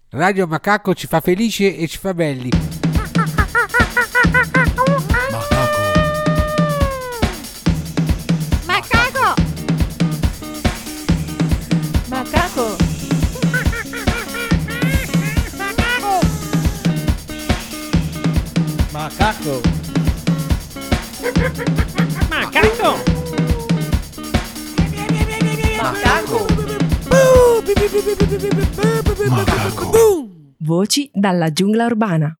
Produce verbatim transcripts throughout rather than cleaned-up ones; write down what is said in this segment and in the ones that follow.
Radio Macaco ci fa felici e ci fa belli. Macaco! Macaco! Macaco! Macaco! Macaco! Macaco! Voci dalla giungla urbana.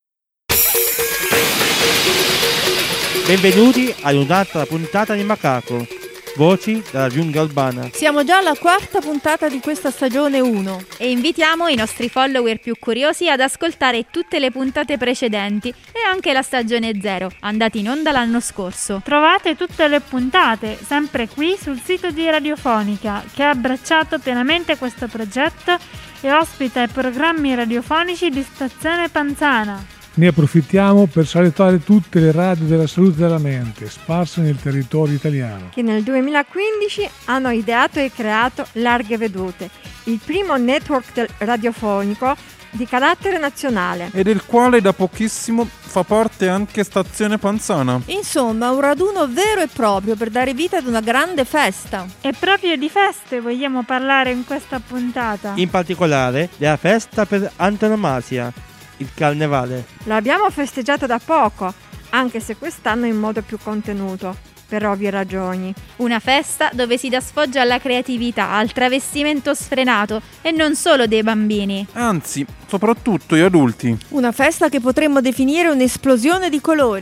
Benvenuti ad un'altra puntata di Macaco. Voci dalla giungla urbana. Siamo già alla quarta puntata di questa stagione uno e invitiamo i nostri follower più curiosi ad ascoltare tutte le puntate precedenti e anche la stagione zero, andati in onda l'anno scorso. Trovate tutte le puntate sempre qui sul sito di Radiofonica, che ha abbracciato pienamente questo progetto e ospita i programmi radiofonici di Stazione Panzana. Ne approfittiamo per salutare tutte le radio della salute della mente sparse nel territorio italiano, che nel duemilaquindici hanno ideato e creato Larghe Vedute, il primo network del radiofonico di carattere nazionale e del quale da pochissimo fa parte anche Stazione Panzana. Insomma, un raduno vero e proprio per dare vita ad una grande festa. E proprio di feste vogliamo parlare in questa puntata. In particolare della festa per antonomasia, il carnevale. L'abbiamo festeggiata da poco, anche se quest'anno in modo più contenuto, per ovvie ragioni. Una festa dove si dà sfoggio alla creatività, al travestimento sfrenato e non solo dei bambini. Anzi, soprattutto gli adulti. Una festa che potremmo definire un'esplosione di colori.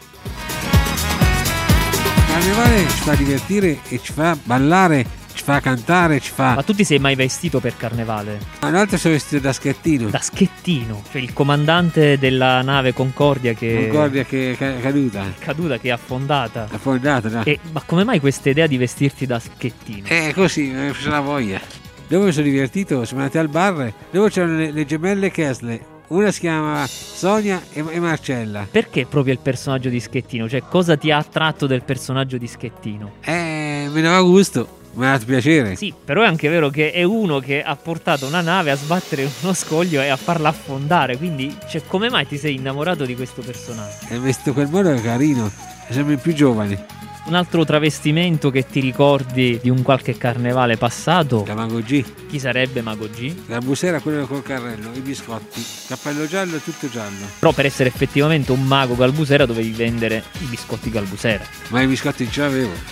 Il carnevale ci fa divertire e ci fa ballare, ci fa cantare, ci fa... Ma tu ti sei mai vestito per carnevale? Una volta sono vestito da Schettino. Da Schettino? Cioè il comandante della nave Concordia che... Concordia che è caduta. È caduta, che è affondata. Affondata, no? E, ma come mai questa idea di vestirti da Schettino? Eh, così, mi c'è la voglia. Dove mi sono divertito? Siamo andati al bar, dove c'erano le, le gemelle Kessler. Una si chiama Sonia e, e Marcella. Perché proprio il personaggio di Schettino? Cioè, cosa ti ha attratto del personaggio di Schettino? Eh, mi dava gusto. Mi ha fatto piacere. Sì, però è anche vero che è uno che ha portato una nave a sbattere uno scoglio e a farla affondare. Quindi, cioè, come mai ti sei innamorato di questo personaggio? E vestito quel modo è carino. Sembri più giovane. Un altro travestimento che ti ricordi di un qualche carnevale passato? La Mago G. Chi sarebbe Mago G? La busera, quello col carrello, i biscotti, cappello giallo e tutto giallo. Però per essere effettivamente un mago galbusera dovevi vendere i biscotti galbusera. Ma i biscotti non ce l'avevo.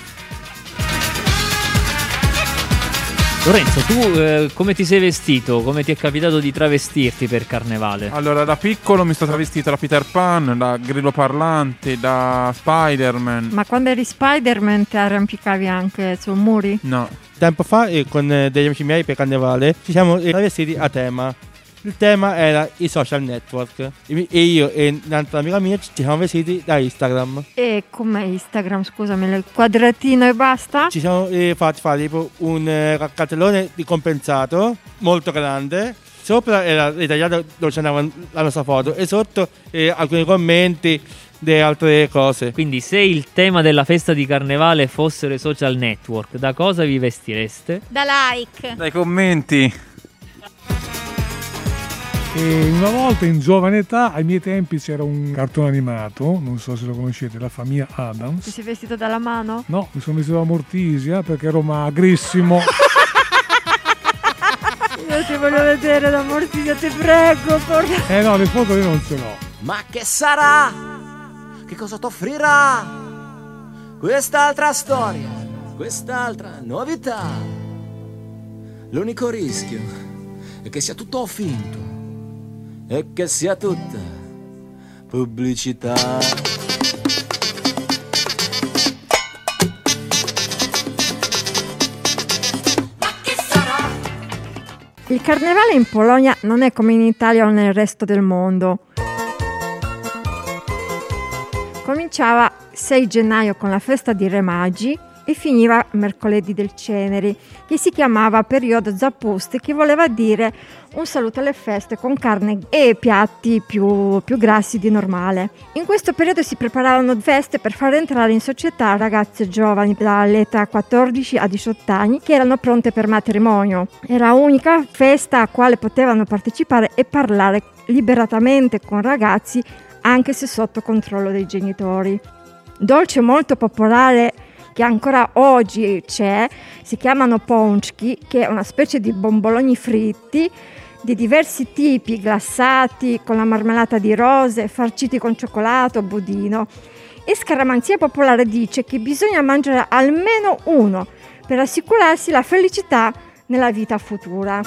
Lorenzo, tu eh, come ti sei vestito? Come ti è capitato di travestirti per carnevale? Allora, da piccolo mi sono travestito da Peter Pan, da Grillo Parlante, da Spider-Man. Ma quando eri Spider-Man ti arrampicavi anche su muri? No. Tempo fa, eh, con eh, degli amici miei per carnevale, ci siamo eh, travestiti a tema. Il tema era i social network e io e un'altra amica mia ci siamo vestiti da Instagram. E com'è Instagram, scusami, il quadratino e basta? Ci siamo eh, fatti fare tipo un eh, cartellone di compensato molto grande. Sopra era ritagliato dove c'era la nostra foto e sotto eh, alcuni commenti di altre cose. Quindi se il tema della festa di carnevale fossero i social network, da cosa vi vestireste? Da like. Dai commenti. E una volta in giovane età, ai miei tempi c'era un cartone animato, non so se lo conoscete, La famiglia Addams. Ti sei vestito dalla mano? No, mi sono vestito da Mortisia perché ero magrissimo. Io ti voglio vedere da Mortisia, ti prego, porca. Eh no, le foto io non ce l'ho. Ma che sarà? Che cosa t'offrirà quest'altra storia, quest'altra novità? L'unico rischio è che sia tutto finto e che sia tutta pubblicità. Ma che sarà? Il carnevale in Polonia non è come in Italia o nel resto del mondo. Cominciava sei gennaio con la festa di Re Magi e finiva mercoledì del Ceneri, che si chiamava periodo Zappusti, che voleva dire un saluto alle feste con carne e piatti più, più grassi di normale. In questo periodo si preparavano feste per far entrare in società ragazze giovani dall'età quattordici a diciotto anni che erano pronte per matrimonio. Era l'unica festa a quale potevano partecipare e parlare liberatamente con ragazzi, anche se sotto controllo dei genitori. Dolce molto popolare che ancora oggi c'è, si chiamano pončky, che è una specie di bomboloni fritti di diversi tipi, glassati con la marmellata di rose, farciti con cioccolato, budino. E scaramanzia popolare dice che bisogna mangiare almeno uno per assicurarsi la felicità nella vita futura.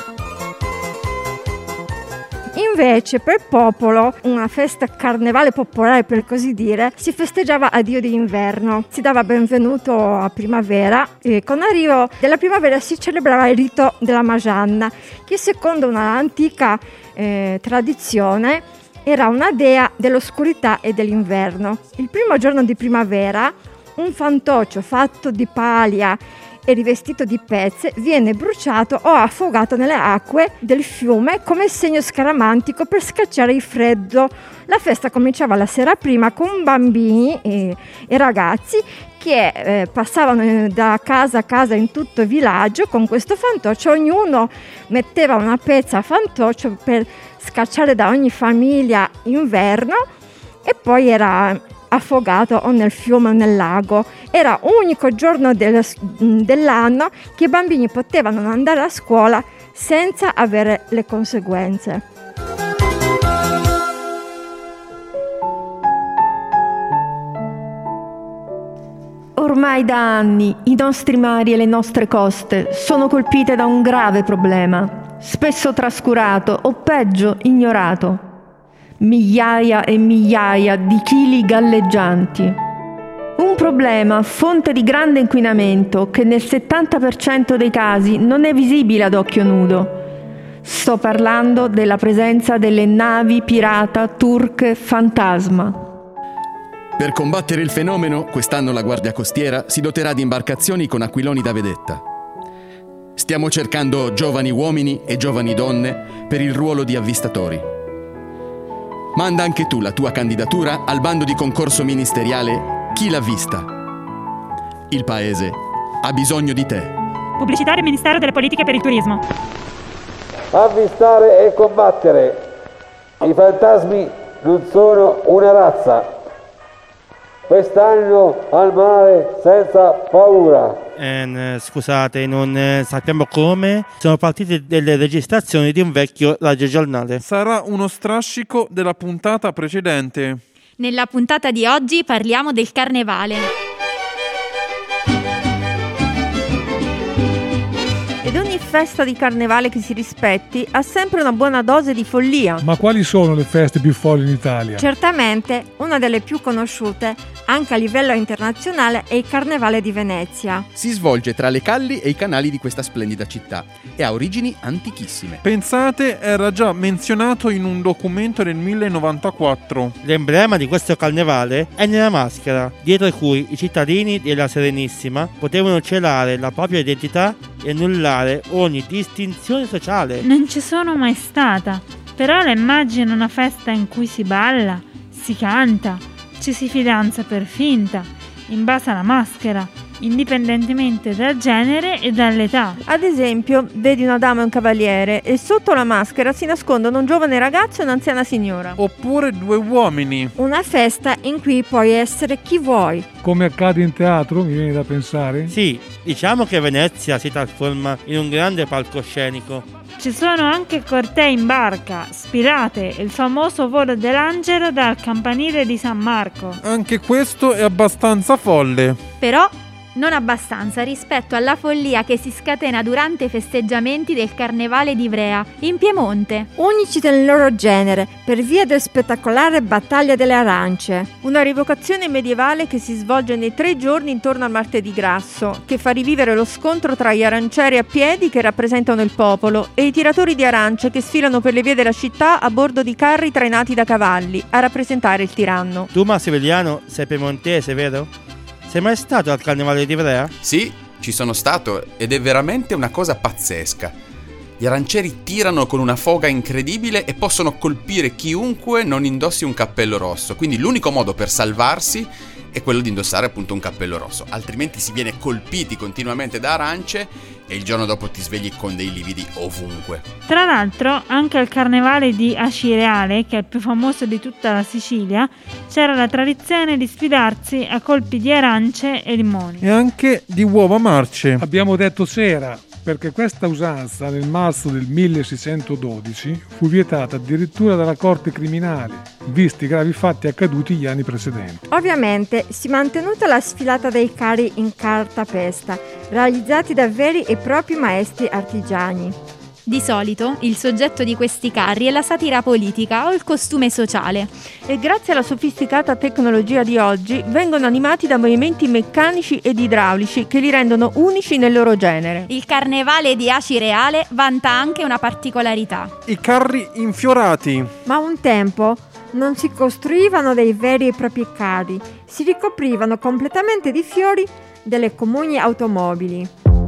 Invece per popolo, una festa carnevale popolare per così dire, si festeggiava a Dio di inverno, si dava benvenuto a primavera e con l'arrivo della primavera si celebrava il rito della Majanna, che secondo una antica eh, tradizione era una dea dell'oscurità e dell'inverno. Il primo giorno di primavera un fantoccio fatto di paglia e rivestito di pezze viene bruciato o affogato nelle acque del fiume come segno scaramantico per scacciare il freddo. La festa cominciava la sera prima con bambini e, e ragazzi che eh, passavano da casa a casa in tutto il villaggio con questo fantoccio. Ognuno metteva una pezza a fantoccio per scacciare da ogni famiglia inverno e poi era affogato o nel fiume o nel lago. Era l'unico giorno del, dell'anno che i bambini potevano andare a scuola senza avere le conseguenze. Ormai da anni i nostri mari e le nostre coste sono colpite da un grave problema, spesso trascurato o peggio ignorato. Migliaia e migliaia di chili galleggianti. Un problema fonte di grande inquinamento che nel settanta per cento dei casi non è visibile ad occhio nudo. Sto parlando della presenza delle navi pirata turche fantasma. Per combattere il fenomeno, quest'anno la Guardia Costiera si doterà di imbarcazioni con aquiloni da vedetta. Stiamo cercando giovani uomini e giovani donne per il ruolo di avvistatori. Manda anche tu la tua candidatura al bando di concorso ministeriale Chi l'ha vista? Il paese ha bisogno di te. Pubblicitario Ministero delle Politiche per il Turismo. Avvistare e combattere. I fantasmi non sono una razza. Quest'anno al mare senza paura. Eh, scusate, non eh, sappiamo come. Sono partite delle registrazioni di un vecchio radiogiornale. Sarà uno strascico della puntata precedente. Nella puntata di oggi parliamo del carnevale. Ed ogni festa di carnevale che si rispetti ha sempre una buona dose di follia. Ma quali sono le feste più folli in Italia? Certamente una delle più conosciute anche a livello internazionale è il Carnevale di Venezia. Si svolge tra le calli e i canali di questa splendida città e ha origini antichissime. Pensate, era già menzionato in un documento del millenovantquattro. L'emblema di questo carnevale è nella maschera, dietro cui i cittadini della Serenissima potevano celare la propria identità e annullare ogni distinzione sociale. Non ci sono mai stata, però la immagino una festa in cui si balla, si canta, ci si fidanza per finta, in base alla maschera, indipendentemente dal genere e dall'età. Ad esempio, vedi una dama e un cavaliere e sotto la maschera si nascondono un giovane ragazzo e un'anziana signora. Oppure due uomini. Una festa in cui puoi essere chi vuoi. Come accade in teatro, mi viene da pensare? Sì, diciamo che Venezia si trasforma in un grande palcoscenico. Ci sono anche cortei in barca, spirate e il famoso volo dell'angelo dal campanile di San Marco. Anche questo è abbastanza folle. Però non abbastanza rispetto alla follia che si scatena durante i festeggiamenti del Carnevale di Ivrea, in Piemonte. Unici nel loro genere, per via del spettacolare Battaglia delle Arance. Una rievocazione medievale che si svolge nei tre giorni intorno al Martedì Grasso, che fa rivivere lo scontro tra gli arancieri a piedi che rappresentano il popolo e i tiratori di arance che sfilano per le vie della città a bordo di carri trainati da cavalli, a rappresentare il tiranno. Tu, Massimiliano, sei piemontese, vero? Sei mai stato al carnevale di Ivrea? Sì, ci sono stato ed è veramente una cosa pazzesca. Gli arancieri tirano con una foga incredibile e possono colpire chiunque non indossi un cappello rosso, quindi l'unico modo per salvarsi è quello di indossare appunto un cappello rosso, altrimenti si viene colpiti continuamente da arance e il giorno dopo ti svegli con dei lividi ovunque. Tra l'altro, anche al carnevale di Acireale, che è il più famoso di tutta la Sicilia, c'era la tradizione di sfidarsi a colpi di arance e limoni. E anche di uova marce. Abbiamo detto c'era, perché questa usanza nel marzo del milleseicentododici fu vietata addirittura dalla Corte Criminale, visti i gravi fatti accaduti gli anni precedenti. Ovviamente si è mantenuta la sfilata dei carri in cartapesta, realizzati da veri e propri maestri artigiani. Di solito il soggetto di questi carri è la satira politica o il costume sociale. E grazie alla sofisticata tecnologia di oggi vengono animati da movimenti meccanici ed idraulici che li rendono unici nel loro genere. Il carnevale di Acireale vanta anche una particolarità: i carri infiorati. Ma un tempo non si costruivano dei veri e propri carri, si ricoprivano completamente di fiori delle comuni automobili.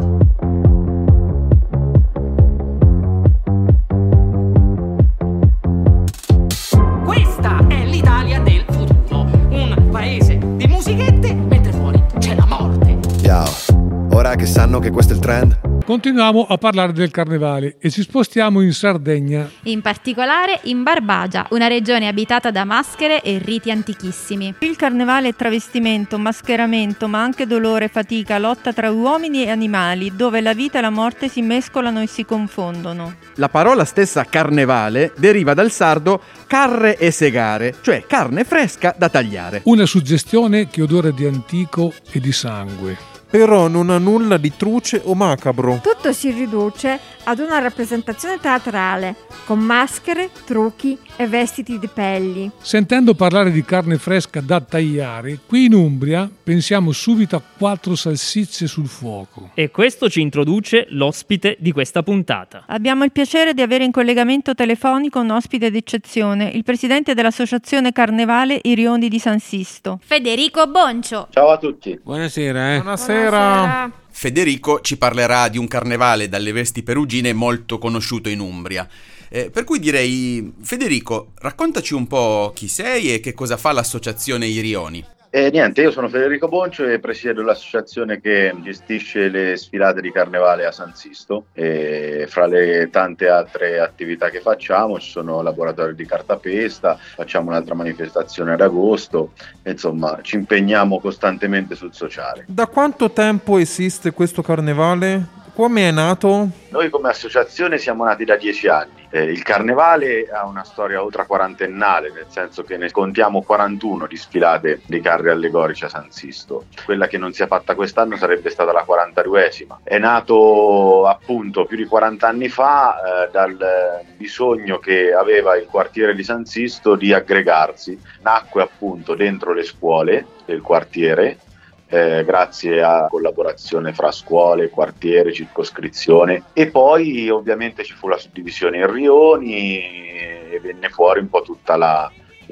Questa è l'Italia del futuro, un paese di musichette mentre fuori c'è la morte. Ciao, ora che sanno che questo è il trend, continuiamo a parlare del carnevale e ci spostiamo in Sardegna. In particolare in Barbagia, una regione abitata da maschere e riti antichissimi. Il carnevale è travestimento, mascheramento, ma anche dolore, fatica, lotta tra uomini e animali, dove la vita e la morte si mescolano e si confondono. La parola stessa carnevale deriva dal sardo carre e segare, cioè carne fresca da tagliare. Una suggestione che odora di antico e di sangue. Però non ha nulla di truce o macabro. Tutto si riduce ad una rappresentazione teatrale, con maschere, trucchi e vestiti di pelli. Sentendo parlare di carne fresca da tagliare, qui in Umbria pensiamo subito a quattro salsicce sul fuoco. E questo ci introduce l'ospite di questa puntata. Abbiamo il piacere di avere in collegamento telefonico un ospite d'eccezione, il presidente dell'associazione carnevale I Rioni di San Sisto, Federico Boncio. Ciao a tutti. Buonasera. Eh. Buonasera. Buonasera. Federico ci parlerà di un carnevale dalle vesti perugine molto conosciuto in Umbria. Eh, per cui direi, Federico, raccontaci un po' chi sei e che cosa fa l'associazione I Rioni. Eh, niente, io sono Federico Boncio e presiedo l'associazione che gestisce le sfilate di carnevale a San Sisto. E fra le tante altre attività che facciamo ci sono laboratori di cartapesta, facciamo un'altra manifestazione ad agosto, insomma ci impegniamo costantemente sul sociale. Da quanto tempo esiste questo carnevale? Come è nato? Noi come associazione siamo nati da dieci anni. Eh, il carnevale ha una storia oltre quarantennale, nel senso che ne contiamo quarantuno di sfilate di carri allegorici a San Sisto. Quella che non si è fatta quest'anno sarebbe stata la quarantaduesima. È nato appunto più di quaranta anni fa eh, dal bisogno che aveva il quartiere di San Sisto di aggregarsi. Nacque appunto dentro le scuole del quartiere, Eh, grazie a collaborazione fra scuole, quartiere, circoscrizione, e poi ovviamente ci fu la suddivisione in rioni e venne fuori un po' tutta la,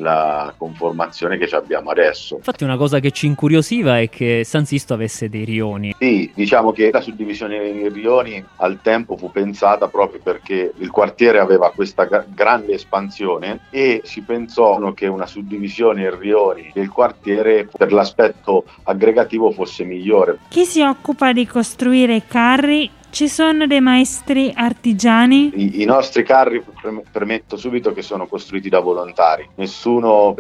la conformazione che abbiamo adesso. Infatti una cosa che ci incuriosiva è che San Sisto avesse dei rioni. Sì, diciamo che la suddivisione in rioni al tempo fu pensata proprio perché il quartiere aveva questa gra- grande espansione e si pensò che una suddivisione in rioni del quartiere per l'aspetto aggregativo fosse migliore. Chi si occupa di costruire i carri? Ci sono dei maestri artigiani? I, i nostri carri, premetto subito, che sono costruiti da volontari. Nessuno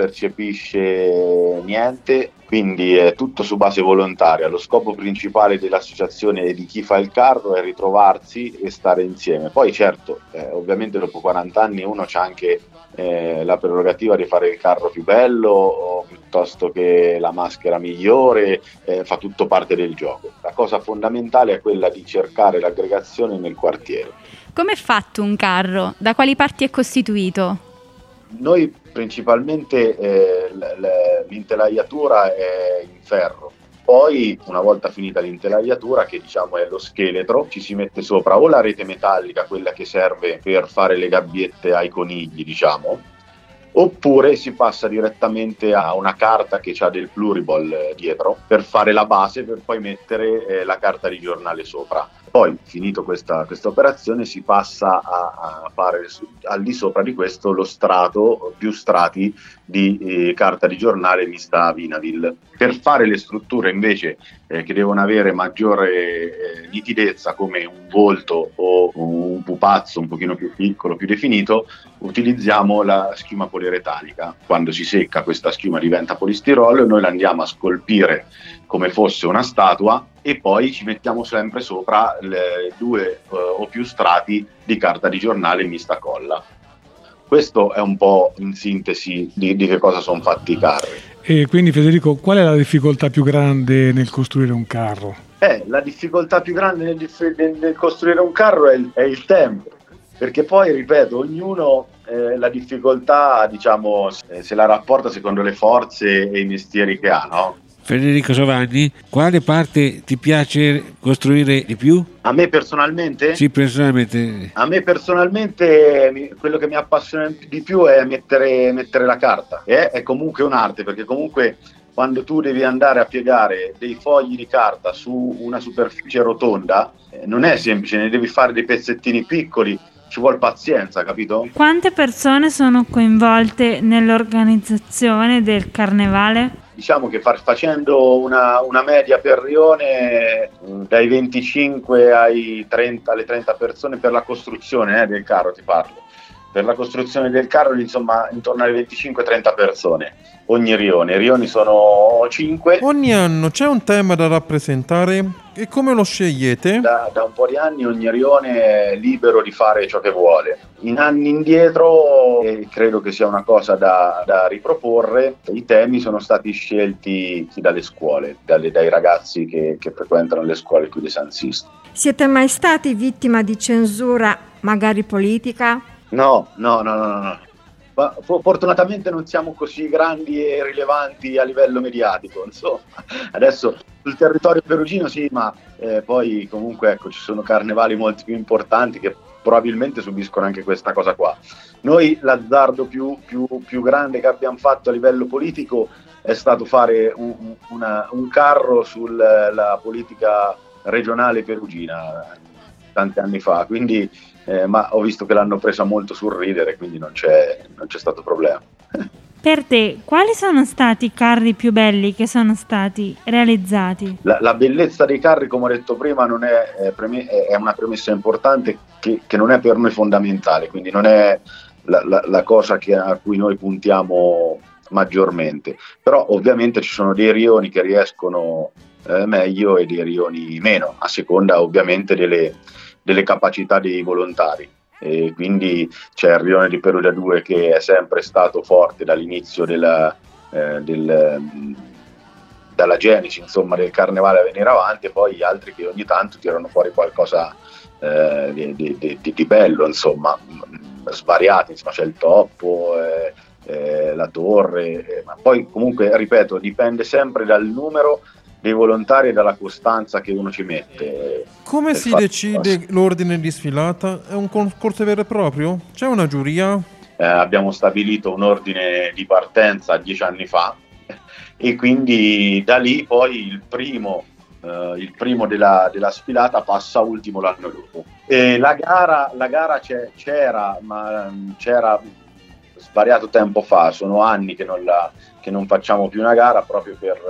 percepisce niente, quindi è tutto su base volontaria. Lo scopo principale dell'associazione e di chi fa il carro è ritrovarsi e stare insieme. Poi certo, eh, ovviamente dopo quaranta anni uno c'ha anche eh, la prerogativa di fare il carro più bello o piuttosto che la maschera migliore, eh, fa tutto parte del gioco. La cosa fondamentale è quella di cercare l'aggregazione nel quartiere. Come è fatto un carro? Da quali parti è costituito? Noi principalmente eh, l- l- l'intelaiatura è in ferro. Poi, una volta finita l'intelaiatura, che diciamo è lo scheletro, ci si mette sopra o la rete metallica, quella che serve per fare le gabbiette ai conigli, diciamo, oppure si passa direttamente a una carta che ha del pluriball eh, dietro per fare la base, per poi mettere eh, la carta di giornale sopra. Poi, finito questa, questa operazione, si passa a, a fare su, al di sopra di questo lo strato, più strati di eh, carta di giornale mista Vinavil. Per fare le strutture invece eh, che devono avere maggiore eh, nitidezza, come un volto o un pupazzo un pochino più piccolo, più definito, utilizziamo la schiuma poliuretanica. Quando si secca questa schiuma diventa polistirolo e noi la andiamo a scolpire come fosse una statua e poi ci mettiamo sempre sopra le due uh, o più strati di carta di giornale mista colla. Questo è un po' in sintesi di, di che cosa sono fatti i carri. E quindi Federico, qual è la difficoltà più grande nel costruire un carro? Eh, la difficoltà più grande nel, nel, nel costruire un carro è il, è il tempo, perché poi, ripeto, ognuno eh, la difficoltà, diciamo, se, se la rapporta secondo le forze e i mestieri che ha, no? Federico Giovanni, quale parte ti piace costruire di più? A me personalmente? Sì, personalmente. A me personalmente mi, quello che mi appassiona di più è mettere, mettere la carta. È, è comunque un'arte, perché comunque quando tu devi andare a piegare dei fogli di carta su una superficie rotonda, eh, non è semplice, ne devi fare dei pezzettini piccoli, ci vuole pazienza, capito? Quante persone sono coinvolte nell'organizzazione del carnevale? Diciamo che far, facendo una, una media per rione dai venticinque ai trenta, alle trenta persone per la costruzione eh, del carro, ti parlo. Per la costruzione del carro, insomma, intorno alle venticinque trenta persone ogni rione. I rioni sono cinque. Ogni anno c'è un tema da rappresentare e come lo scegliete? Da, da un po' di anni ogni rione è libero di fare ciò che vuole. In anni indietro, e credo che sia una cosa da, da riproporre, i temi sono stati scelti dalle scuole, dalle, dai ragazzi che, che frequentano le scuole qui di San Sisto. Siete mai stati vittima di censura, magari politica? No, no, no, no, no. Ma fortunatamente non siamo così grandi e rilevanti a livello mediatico, insomma. Adesso sul territorio perugino sì, ma eh, poi comunque ecco, ci sono carnevali molti più importanti che probabilmente subiscono anche questa cosa qua. Noi l'azzardo più, più, più grande che abbiamo fatto a livello politico è stato fare un, una, un carro sulla politica regionale perugina tanti anni fa, quindi eh, ma ho visto che l'hanno presa molto sul ridere, quindi non c'è, non c'è stato problema. Per te, quali sono stati i carri più belli che sono stati realizzati? La, la bellezza dei carri, come ho detto prima, non è, è, preme- è una premessa importante che, che non è per noi fondamentale, quindi non è la, la, la cosa che, a cui noi puntiamo maggiormente. Però ovviamente ci sono dei rioni che riescono eh, meglio e dei rioni meno, a seconda ovviamente delle, delle capacità dei volontari. E quindi c'è il rione di Perugia due che è sempre stato forte dall'inizio della, eh, del, dalla genesi, insomma, del carnevale a venire avanti, e poi altri che ogni tanto tirano fuori qualcosa eh, di, di, di, di bello, insomma, svariati, insomma, c'è il Toppo, eh, eh, la Torre, eh, ma poi comunque, ripeto, dipende sempre dal numero dei volontari e dalla costanza che uno ci mette. Come si decide l'ordine di sfilata? È un concorso vero e proprio? C'è una giuria? Eh, abbiamo stabilito un ordine di partenza dieci anni fa e quindi da lì poi il primo, eh, il primo della, della sfilata passa ultimo l'anno dopo. E la gara, la gara c'è, c'era, ma c'era svariato tempo fa, sono anni che non, la, che non facciamo più una gara proprio per...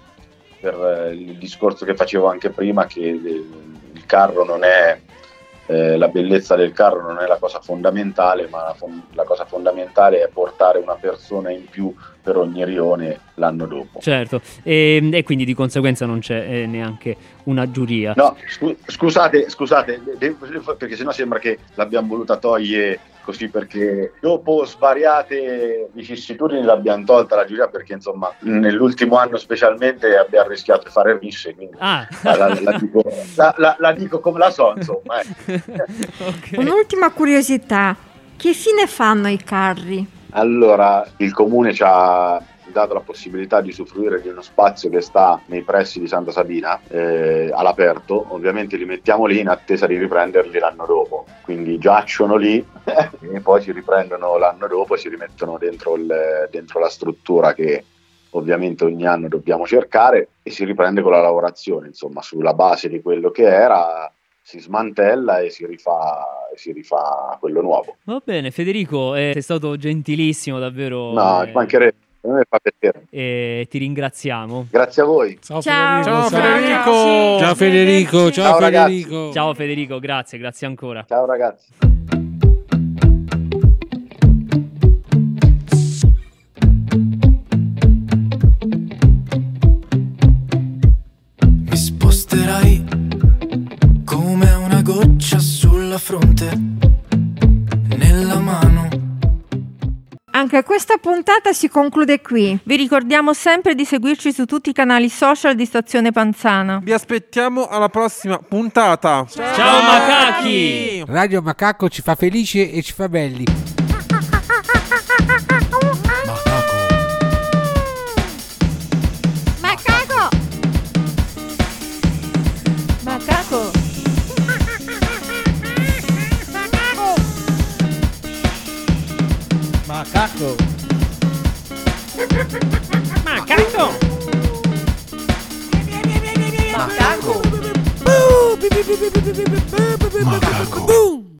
per il discorso che facevo anche prima, che il carro non è eh, la bellezza del carro non è la cosa fondamentale, ma la, la cosa fondamentale è portare una persona in più per ogni rione l'anno dopo. Certo, e, e quindi di conseguenza non c'è eh, neanche una giuria. No, scu- scusate, scusate, de- de- perché sennò sembra che l'abbiamo voluta togliere così, perché dopo svariate vicissitudini l'abbiamo tolta la giuria, perché insomma nell'ultimo anno specialmente abbiamo rischiato di fare risse, quindi ah. la, la, la, dico, la, la, la dico come la so, insomma. Eh. Okay. Un'ultima curiosità, che fine fanno i carri? Allora, il comune c'ha dato la possibilità di usufruire di uno spazio che sta nei pressi di Santa Sabina eh, all'aperto, ovviamente li mettiamo lì in attesa di riprenderli l'anno dopo, quindi giacciono lì e poi si riprendono l'anno dopo e si rimettono dentro, il, dentro la struttura che ovviamente ogni anno dobbiamo cercare, e si riprende con la lavorazione, insomma, sulla base di quello che era si smantella e si rifà, e si rifà quello nuovo. Va bene, Federico, eh, sei stato gentilissimo davvero. No, eh, ci mancherebbe, a me fa piacere. E ti ringraziamo. Grazie a voi. Ciao, Ciao. Federico. Ciao Federico! Ciao Federico, ciao, Ciao, Federico. ragazzi. Ciao Federico, grazie, grazie ancora. Ciao ragazzi. Mi sposterai come una goccia sulla fronte, nella mano. Anche questa puntata si conclude qui. Vi ricordiamo sempre di seguirci su tutti i canali social di Stazione Panzana. Vi aspettiamo alla prossima puntata. Ciao, Ciao macachi! Radio Macaco ci fa felici e ci fa belli. Macaco! Macaco! Macaco. Macaco! Macaco. Macaco.